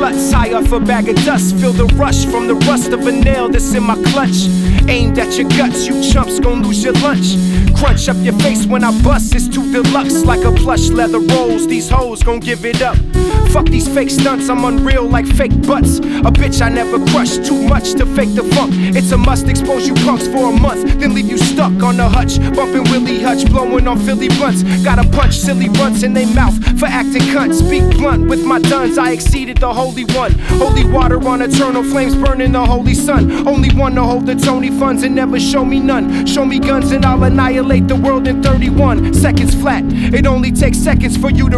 sluts, high off a bag of dust. Feel the rush from the rust of a nail that's in my clutch. Aimed at your guts, you chumps gon' lose your lunch. Crunch up your face when I bust, it's too deluxe. Like a plush leather rolls, these hoes gon' give it up. Fuck these fake stunts, I'm unreal like fake butts. A bitch I never crush, too much to fake the funk. It's a must, expose you punks for a month, then leave you stuck on the hutch. Bumping Willie Hutch, blowing on Philly blunts. Gotta punch silly runts in they mouth for acting cunts. Speak blunt with my duns, I exceeded the holy one. Holy water on eternal flames, burning the holy sun. Only one to hold the Tony funds and never show me none. Show me guns and I'll annihilate the world in 31 seconds flat. It only takes seconds for you to